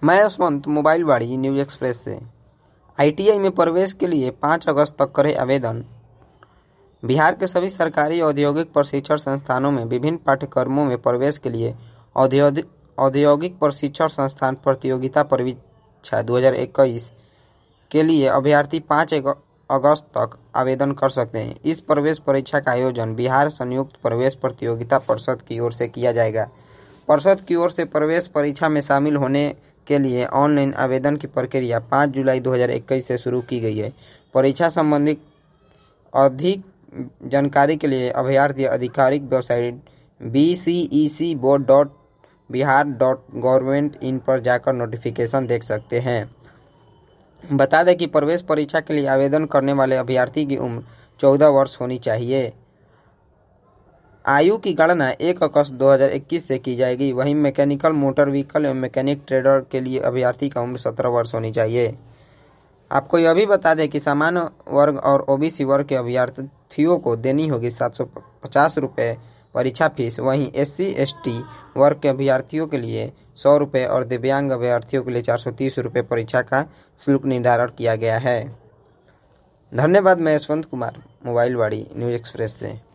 मैं Yashwant, mobile Wadi, news express से। ITI में प्रवेश के लिए 5 अगस्त तक करें आवेदन। बिहार के सभी सरकारी औद्योगिक प्रशिक्षण संस्थानों में विभिन्न पाठ्यक्रमों में प्रवेश के लिए औद्योगिक प्रशिक्षण संस्थान प्रतियोगिता परीक्षा 2021 के लिए अभ्यर्थी 5 अगस्त तक आवेदन कर सकते हैं। इस प्रवेश परीक्षा का आयोजन बिहार संयुक्त प्रवेश प्रतियोगिता परिषद की ओर से किया जाएगा। परिषद की ओर से प्रवेश परीक्षा में शामिल होने के लिए ऑनलाइन आवेदन की प्रक्रिया 5 जुलाई 2021 से शुरू की गई है। परीक्षा संबंधी अधिक जानकारी के लिए अभ्यर्थी आधिकारिक वेबसाइट bcecboard.bihar.gov.in पर जाकर नोटिफिकेशन देख सकते हैं। बता दें कि प्रवेश परीक्षा के लिए आवेदन करने वाले अभ्यर्थी की उम्र 14 वर्ष होनी चाहिए। आयु की गणना 1 अगस्त 2021 से की जाएगी। वहीं मैकेनिकल, मोटर व्हीकल एवं मैकेनिक ट्रेडर के लिए अभ्यर्थी का उम्र 17 वर्ष होनी चाहिए। आपको यह भी बता दें कि सामान्य वर्ग और ओबीसी वर्ग के अभ्यर्थियों को देनी होगी 750 रुपये परीक्षा फीस। वहीं SC/ST वर्ग के अभ्यर्थियों के लिए 100 रुपये और दिव्यांग अभ्यर्थियों के लिए 430 रुपये परीक्षा का शुल्क निर्धारण किया गया है। धन्यवाद। मैं Yashwant Kumar, mobile Wadi, news express से।